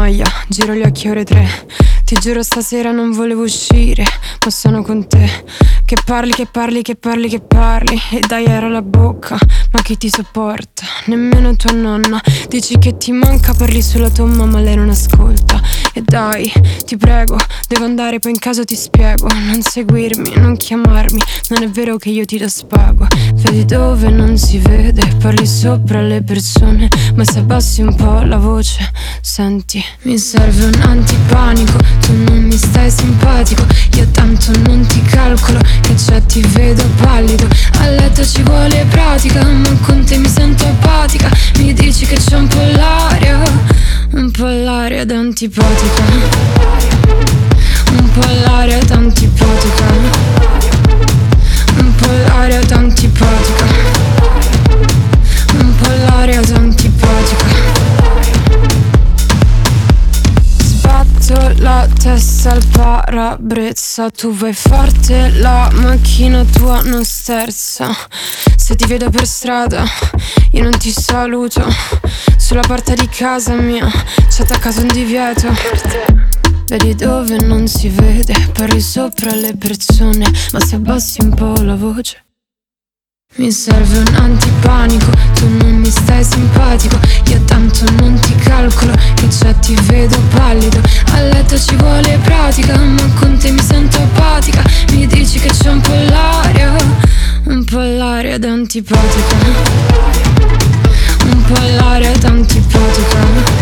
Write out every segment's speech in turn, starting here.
noia, giro gli occhi ore 3. Ti giuro stasera non volevo uscire, ma sono con te. Che parli, che parli, che parli, che parli. E dai era la bocca, ma chi ti sopporta? Nemmeno tua nonna. Dici che ti manca, parli sulla tua mamma, lei non ascolta. E dai, ti prego, devo andare, poi in caso ti spiego. Non seguirmi, non chiamarmi, non è vero che io ti do spago. Vedi dove non si vede, parli sopra le persone, ma se abbassi un po' la voce, senti, mi serve un antipanico. Tu non mi stai simpatico, io tanto non ti calcolo, che c'è ti vedo pallido. A letto ci vuole pratica, ma con te mi sento apatica. Mi dici che c'è un po' l'aria d'antipatica, un po' l'aria d'antipatica, un po' l'aria d'antipatica, un po' l'aria d'antipatica. Sbatto la testa al parabrezza, tu vai forte, la macchina tua non sterza. Se ti vedo per strada, io non ti saluto. Sulla porta di casa mia c'è attaccato un divieto. Vedi dove non si vede, parli sopra le persone, ma se abbassi un po' la voce, mi serve un antipanico. Tu non mi stai simpatico, io tanto non ti calcolo, che c'è ti vedo pallido. A letto ci vuole pratica, ma con te mi sento apatica. Mi dici che c'è un po' l'aria d'antipatica, un po' l'aria d'antipatica,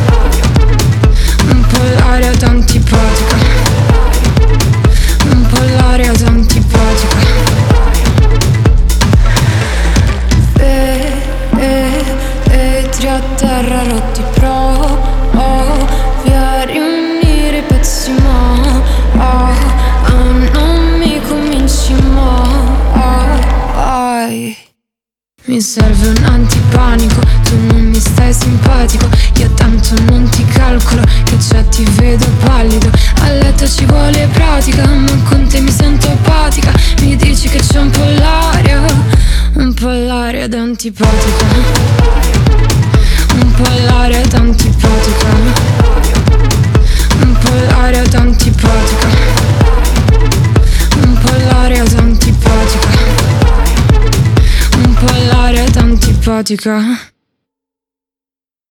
un po' l'aria d'antipatica, un po' l'aria d'antipatica. Vetri a terra rotti, provi a riunire i pezzi, ma non mi cominci mai. Mi serve un antipanico, tu non mi stai simpatico, io tanto non ti calcolo, che c'è ti vedo pallido. A letto ci vuole pratica, ma con te mi sento apatica. Mi dici che c'è un po' l'aria d'antipatica, un po' l'aria d'antipatica, un po' l'aria d'antipatica, un po' l'aria d'antipatica, un po' l'aria d'antipatica.